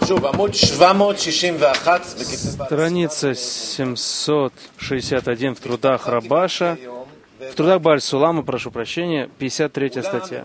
Страница 761 в трудах Рабаша, в трудах Бааль Сулама, прошу прощения, 53 статья.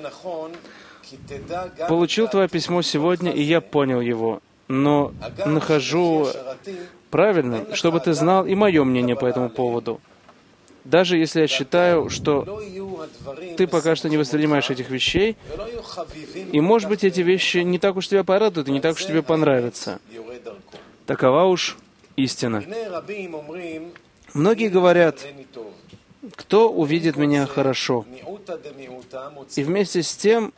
«Получил твое письмо сегодня, и я понял его, но нахожу правильным, чтобы ты знал и мое мнение по этому поводу. Даже если я считаю, что ты пока что не воспринимаешь этих вещей, и, может быть, эти вещи не так уж тебя порадуют и не так уж тебе понравятся. Такова уж истина. Многие говорят, кто увидит меня хорошо? И вместе с тем,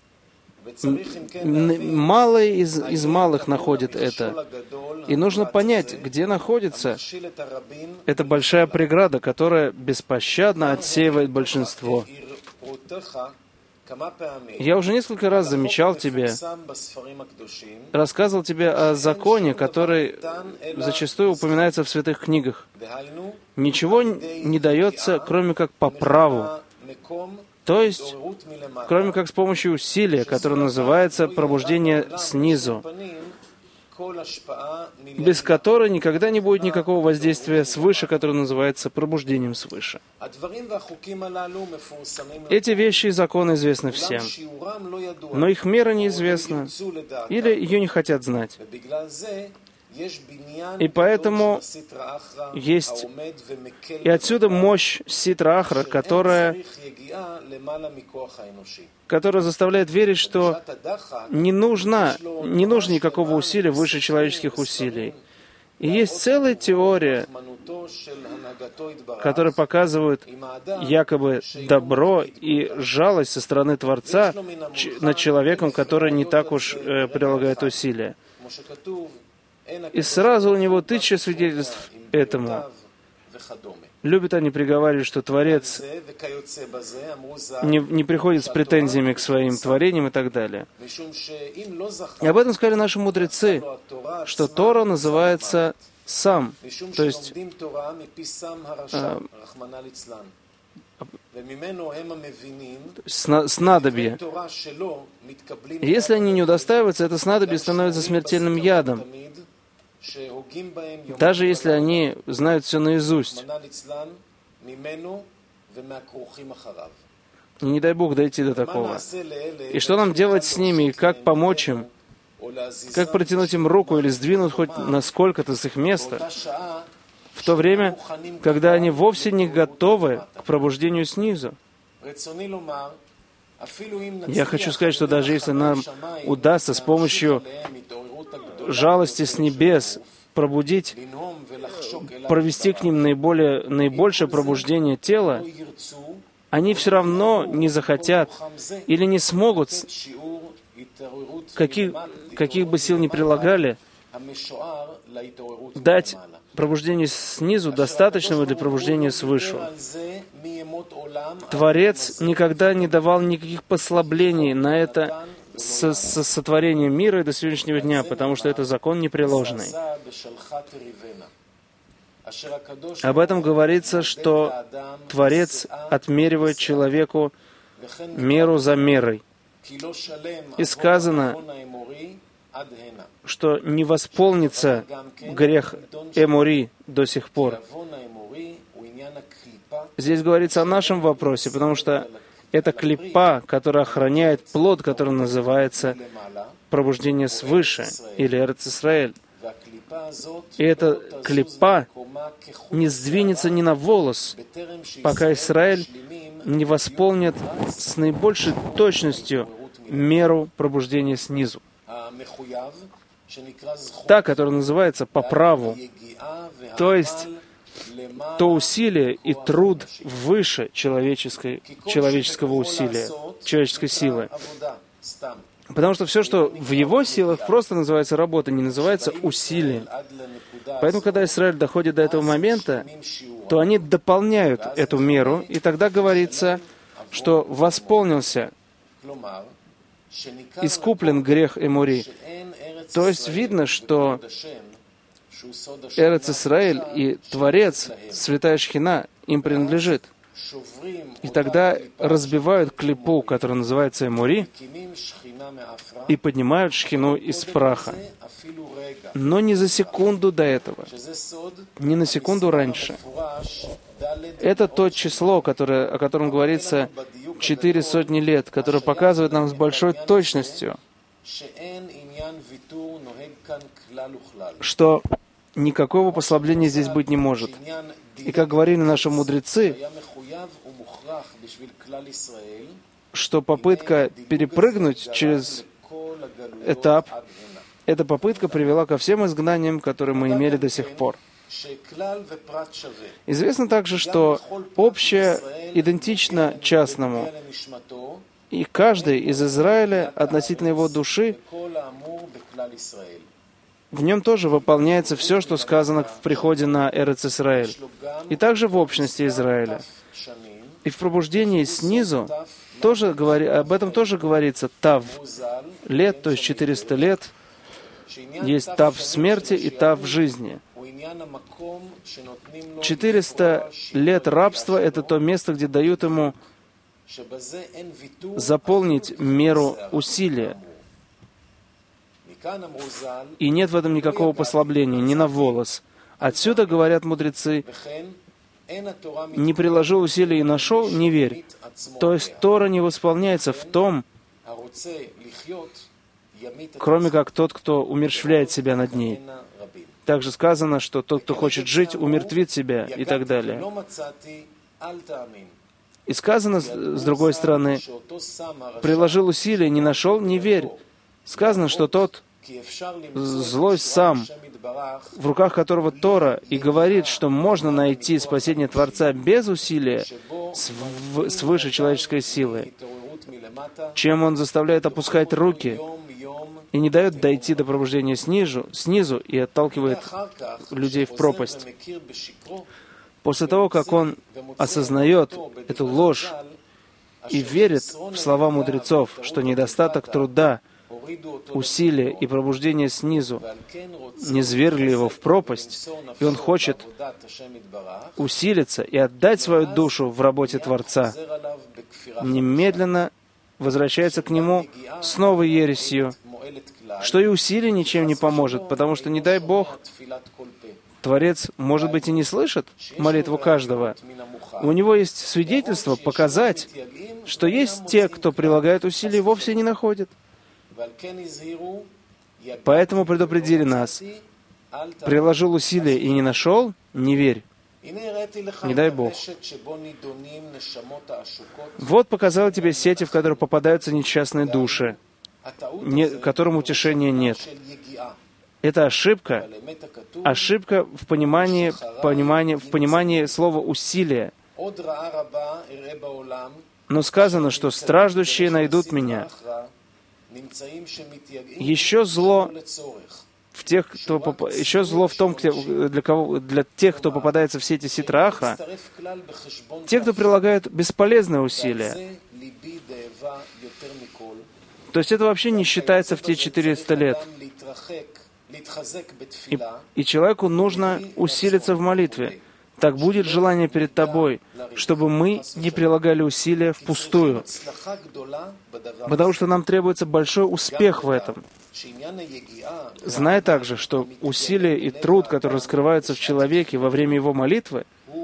малые из малых находят это. И нужно понять, где находится эта большая преграда, которая беспощадно отсеивает большинство. Я уже несколько раз замечал тебе, рассказывал тебе о законе, который зачастую упоминается в святых книгах. Ничего не дается, кроме как по праву. То есть, кроме как с помощью усилия, которое называется пробуждение снизу, без которой никогда не будет никакого воздействия свыше, которое называется пробуждением свыше. Эти вещи и законы известны всем, но их мера неизвестна, или ее не хотят знать. И поэтому есть и отсюда мощь Ситра Ахра, которая заставляет верить, что не нужно никакого усилия выше человеческих усилий. И есть целая теория, которая показывает якобы добро и жалость со стороны Творца над человеком, который не так уж прилагает усилия. И сразу у него тысяча свидетельств этому. Любят они приговаривать, что Творец не приходит с претензиями к своим творениям и так далее. И об этом сказали наши мудрецы, что Тора называется сам, то есть снадобье. Если они не удостаиваются, это снадобье становится смертельным ядом, даже если они знают все наизусть. И не дай Бог дойти до такого. И что нам делать с ними, и как помочь им, как протянуть им руку или сдвинуть хоть насколько-то с их места, в то время, когда они вовсе не готовы к пробуждению снизу. Я хочу сказать, что даже если нам удастся с помощью жалости с небес пробудить, провести к ним наибольшее пробуждение тела, они все равно не захотят или не смогут, каких бы сил ни прилагали, дать пробуждению снизу достаточного для пробуждения свыше. Творец никогда не давал никаких послаблений на это со сотворением мира и до сегодняшнего дня, потому что это закон непреложный. Об этом говорится, что Творец отмеривает человеку меру за мерой. И сказано, что не восполнится грех Эмори до сих пор. Здесь говорится о нашем вопросе, потому что это клипа, которая охраняет плод, который называется пробуждение свыше, или Эрец Исраэль. И эта клипа не сдвинется ни на волос, пока Израиль не восполнит с наибольшей точностью меру пробуждения снизу. Та, которая называется по праву, то есть то усилие и труд выше человеческого усилия, человеческой силы. Потому что все, что в его силах, просто называется работа, не называется усилием. Поэтому, когда Израиль доходит до этого момента, то они дополняют эту меру, и тогда говорится, что восполнился, искуплен грех Эмори. То есть видно, что Эрец Исраэль и Творец, Святая Шхина, им принадлежит. И тогда разбивают клипу, которая называется Эмури, и поднимают шхину из праха. Но не за секунду до этого, не на секунду раньше. Это то число, о котором говорится 400 лет, которое показывает нам с большой точностью, что никакого послабления здесь быть не может. И как говорили наши мудрецы, что попытка перепрыгнуть через этап, эта попытка привела ко всем изгнаниям, которые мы имели до сих пор. Известно также, что общее идентично частному, и каждый из Израиля относительно его души, в нем тоже выполняется все, что сказано в приходе на Эрец Исраэль, и также в общности Израиля. И в пробуждении снизу тоже об этом тоже говорится тав лет, то есть 400 лет. Есть тав смерти и тав жизни. 400 лет рабства — это то место, где дают ему заполнить меру усилия. И нет в этом никакого послабления, ни на волос. Отсюда, говорят мудрецы, не приложил усилий и нашел, не верь. То есть Тора не восполняется в том, кроме как тот, кто умерщвляет себя над ней. Также сказано, что тот, кто хочет жить, умертвит себя и так далее. И сказано, с другой стороны, приложил усилия, не нашел, не верь. Сказано, что тот, злой сам, в руках которого Тора, и говорит, что можно найти спасение Творца без усилия, свыше человеческой силы, чем он заставляет опускать руки и не дает дойти до пробуждения снизу и отталкивает людей в пропасть. После того, как он осознает эту ложь и верит в слова мудрецов, что недостаток труда, усилия и пробуждения снизу не свергли его в пропасть, и он хочет усилиться и отдать свою душу в работе Творца, немедленно возвращается к нему с новой ересью, что и усилие ничем не поможет, потому что, не дай Бог, Творец, может быть, и не слышит молитву каждого. У него есть свидетельство показать, что есть те, кто прилагает усилия и вовсе не находит. Поэтому предупредили нас. Приложил усилия и не нашел, не верь. Не дай Бог. Вот показал тебе сети, в которые попадаются несчастные души, которым утешения нет. Это ошибка в понимании слова «усилие». Но сказано, что страждущие найдут меня. Еще зло в том, для тех, кто попадается в сети Ситра-Ахра, те, кто прилагают бесполезные усилия. То есть это вообще не считается в те 400 лет. И человеку нужно усилиться в молитве. Так будет желание перед тобой, чтобы мы не прилагали усилия впустую. Потому что нам требуется большой успех в этом. Знай также, что усилия и труд, которые раскрываются в человеке во время его молитвы,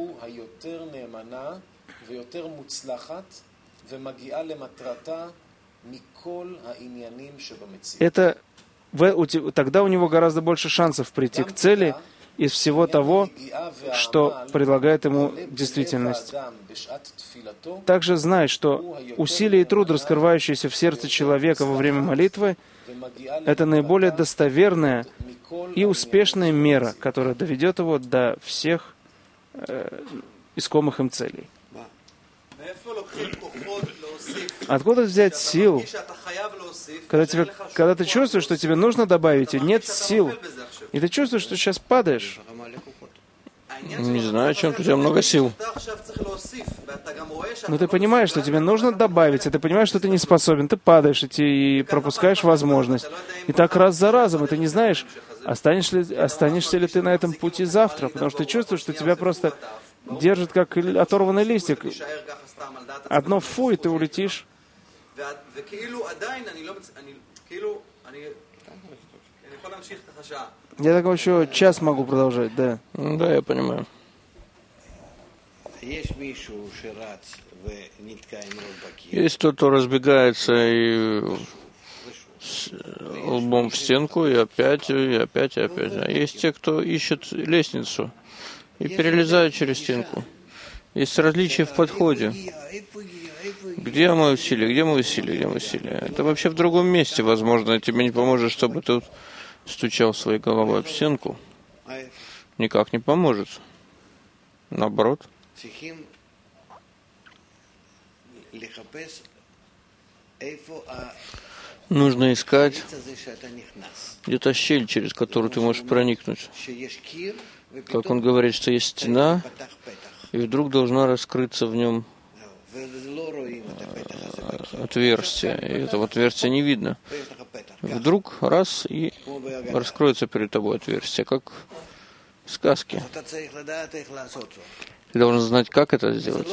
тогда у него гораздо больше шансов прийти к цели из всего того, что предлагает ему действительность. Также знай, что усилия и труд, раскрывающиеся в сердце человека во время молитвы, это наиболее достоверная и успешная мера, которая доведет его до всех искомых им целей. Откуда взять сил, когда ты чувствуешь, что тебе нужно добавить, и нет сил, и ты чувствуешь, что сейчас падаешь? Не знаю, о чем у тебя много сил. Но ты понимаешь, что тебе нужно добавить, и ты понимаешь, что ты не способен, ты падаешь и пропускаешь возможность. И так раз за разом, и ты не знаешь, останешься ли ты на этом пути завтра, потому что ты чувствуешь, что тебя просто держит как оторванный листик. Одно фу, и ты улетишь. Я так еще час могу продолжать, да. Да, я понимаю. Есть тот, кто разбегается и лбом в стенку, и опять, и опять, и опять. А есть те, кто ищет лестницу и перелезают через стенку. Есть различия в подходе. Где мое усилие? Где мое усилие? Где мое усилие? Это вообще в другом месте, возможно. Тебе не поможет, чтобы ты стучал своей головой об стенку. Никак не поможет. Наоборот. Нужно искать где-то щель, через которую ты можешь проникнуть. Как он говорит, что есть стена, и вдруг должна раскрыться в нем отверстие. И этого отверстия не видно. Вдруг раз, и раскроется перед тобой отверстие, как в сказке. Ты должен знать, как это сделать.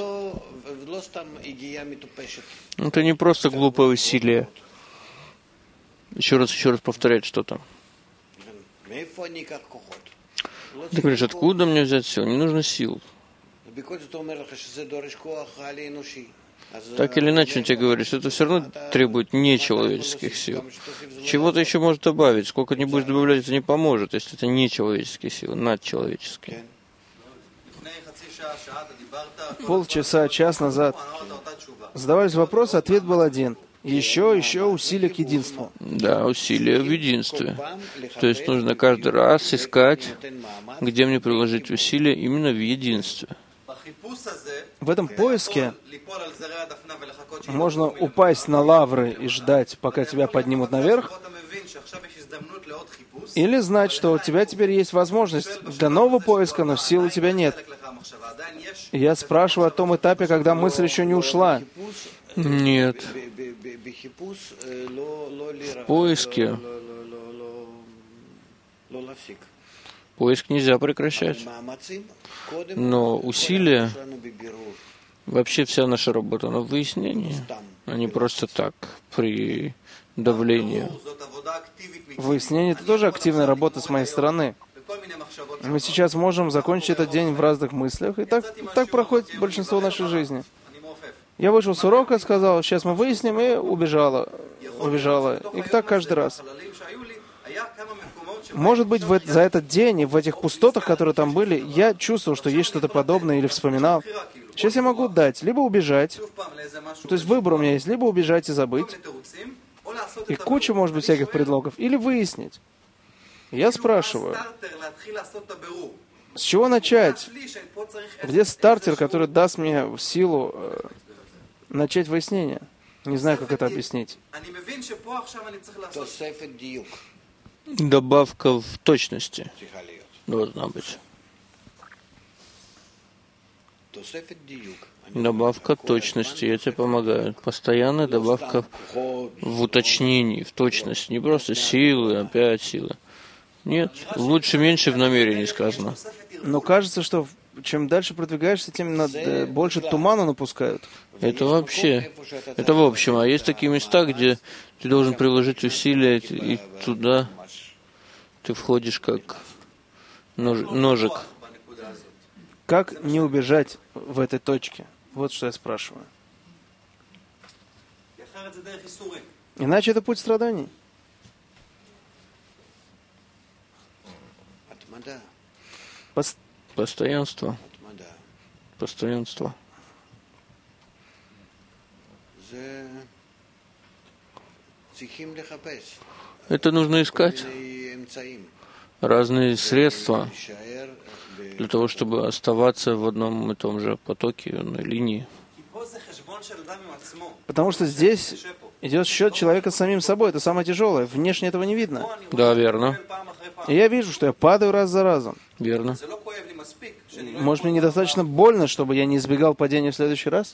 Это не просто глупое усилие. Еще раз повторять что-то. Ты говоришь, откуда мне взять сил? Не нужно сил. Так или иначе, он тебе говорит, что это все равно требует нечеловеческих сил. Чего-то еще может добавить. Сколько не будешь добавлять, это не поможет, если это нечеловеческие силы, надчеловеческие. Полчаса, час назад задавались вопросы, ответ был один. Еще усилия к единству. Да, усилия в единстве. То есть нужно каждый раз искать, где мне приложить усилия именно в единстве. В этом поиске можно упасть на лавры и ждать, пока тебя поднимут наверх, или знать, что у тебя теперь есть возможность для нового поиска, но сил у тебя нет. И я спрашиваю о том этапе, когда мысль еще не ушла. Нет. В поиске поиск нельзя прекращать. Но усилия, вообще вся наша работа на выяснении, а не просто так, при давлении. Выяснение — это тоже активная работа с моей стороны. Мы сейчас можем закончить этот день в разных мыслях, и так проходит большинство нашей жизни. Я вышел с урока, сказал, сейчас мы выясним, и убежала. И так каждый раз. Может быть, за этот день и в этих пустотах, которые там были, я чувствовал, что есть что-то подобное, или вспоминал. Сейчас я могу дать, либо убежать, то есть выбор у меня есть, либо убежать и забыть, и куча, может быть, всяких предлогов, или выяснить. Я спрашиваю, с чего начать? Где стартер, который даст мне силу начать выяснение? Не знаю, как это объяснить. Добавка в точности должна быть. Добавка точности, я тебе помогаю. Постоянная добавка в уточнении, в точности. Не просто силы, опять силы. Нет, лучше меньше в намерении сказано. Но кажется, что чем дальше продвигаешься, тем больше тумана напускают. Это вообще, это в общем. А есть такие места, где ты должен приложить усилия, и туда ты входишь как ножик. Как не убежать в этой точке? Вот что я спрашиваю. Иначе это путь страданий. Постоянство. Постоянство. Это нужно искать. Разные средства для того, чтобы оставаться в одном и том же потоке, одной линии. Потому что здесь идет счет человека с самим собой. Это самое тяжелое. Внешне этого не видно. Да, верно. И я вижу, что я падаю раз за разом. Верно. Может, мне недостаточно больно, чтобы я не избегал падения в следующий раз?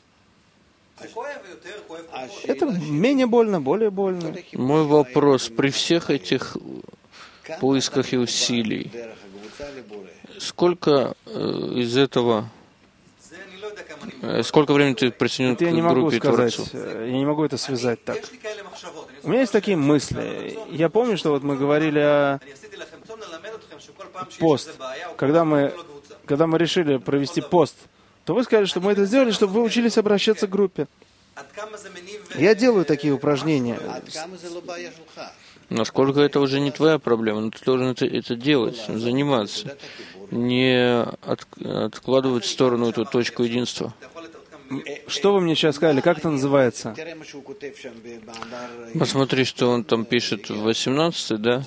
Это менее больно, более больно. Мой вопрос, при всех этих поисках и усилий, сколько из этого Сколько времени ты присоединен Это я не к могу группе сказать, Творцу? я не могу это связать так. У меня есть такие мысли. Я помню, что вот мы говорили о пост. Когда мы решили провести пост, то вы сказали, что мы это сделали, чтобы вы учились обращаться к группе. Я делаю такие упражнения. Насколько это уже не твоя проблема, но ты должен это делать, заниматься. Не откладывать в сторону эту точку единства. Что вы мне сейчас сказали? Как это называется? Посмотри, что он там пишет в 18, да?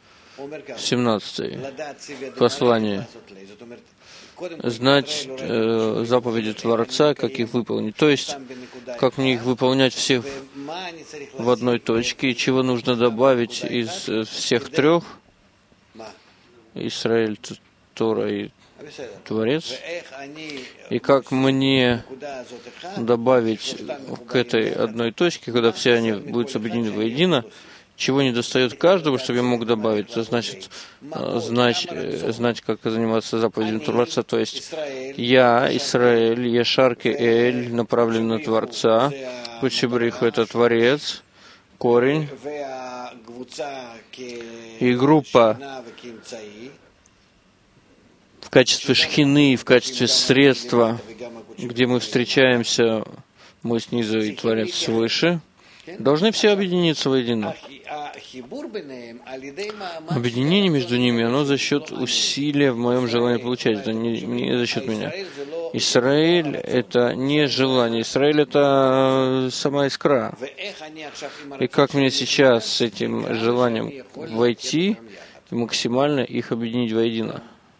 17 послание. Знать заповеди Творца, как их выполнить. То есть, как мне их выполнять всех в одной точке, и чего нужно добавить из всех трех, Израиль, Тора и Творец, и как мне добавить к этой одной точке, когда все они будут объединены воедино, чего не достает каждому, чтобы я мог добавить, это значит знать, как заниматься заповедями Творца. То есть я, Израиль, Ешар Кеэль, направлен на Творца, Кучебрих — это Творец, корень, и группа в качестве шхины, в качестве средства, где мы встречаемся, мы снизу и Творец свыше, должны все объединиться воедино. Объединение между ними, оно за счет усилия в моем желании получать, это не за счет меня. Израиль — это не желание, Израиль — это сама искра. И как мне сейчас с этим желанием войти и максимально их объединить воедино?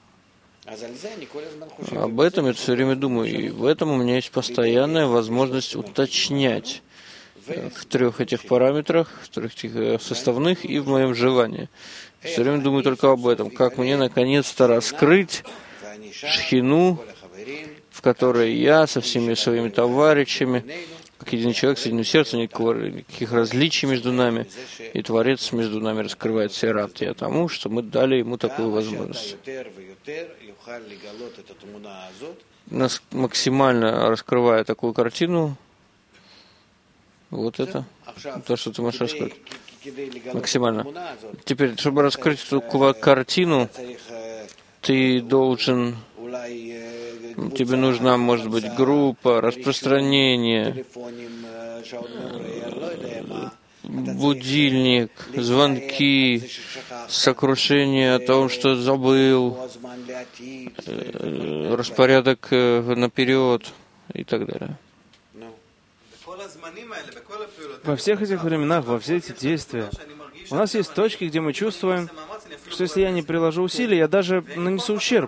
Об этом я все время думаю, и в этом у меня есть постоянная возможность уточнять в трех этих параметрах, в трех этих составных и в моем желании. Все время думаю только об этом, как мне наконец-то раскрыть шхину, в которой я со всеми своими товарищами, как единый человек с единым сердцем, никаких различий между нами, и Творец между нами раскрывается, и рад я тому, что мы дали ему такую возможность. Нас максимально раскрывая такую картину, вот это, то, что ты можешь раскрыть. Максимально. Теперь, чтобы раскрыть эту картину, ты должен, тебе нужна, может быть, группа, распространение, будильник, звонки, сокрушение о том, что забыл, распорядок наперед и так далее. Во всех этих временах, во все эти действия, у нас есть точки, где мы чувствуем, что если я не приложу усилий, я даже нанесу ущерб.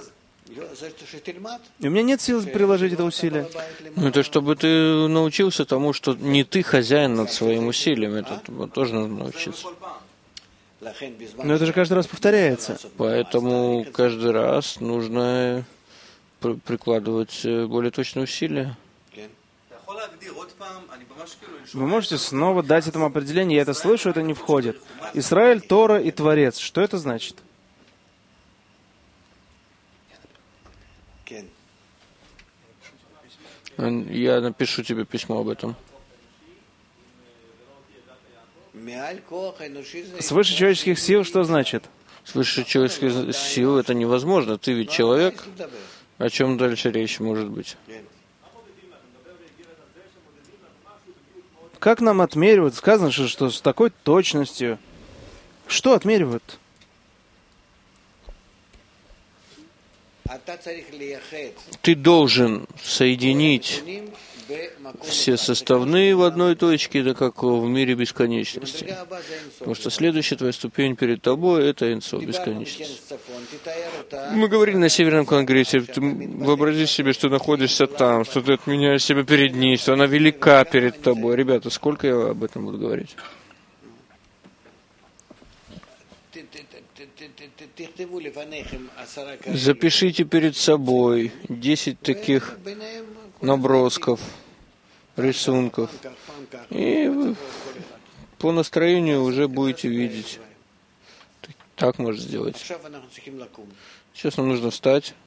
И у меня нет сил приложить это усилие. Это чтобы ты научился тому, что не ты хозяин над своим усилием. Это тоже надо научиться. Но это же каждый раз повторяется. Поэтому каждый раз нужно прикладывать более точные усилия. Вы можете снова дать этому определение, я это слышу, это не входит. Израиль, Тора и Творец. Что это значит? Я напишу тебе письмо об этом. Свыше человеческих сил что значит? Свыше человеческих сил это невозможно. Ты ведь человек. О чем дальше речь может быть? Как нам отмеривают? Сказано, что с такой точностью. Что отмеривают? Ты должен соединить все составные в одной точке, это как в мире бесконечности. Потому что следующая твоя ступень перед тобой — это Эйн Соф, бесконечность. Мы говорили на Северном Конгрессе, ты вообрази себе, что находишься там, что ты отменяешь себя перед ней, что она велика перед тобой. Ребята, сколько я об этом буду говорить? Запишите перед собой 10 таких набросков, рисунков, и вы по настроению уже будете видеть. Так можно сделать. Сейчас нам нужно встать.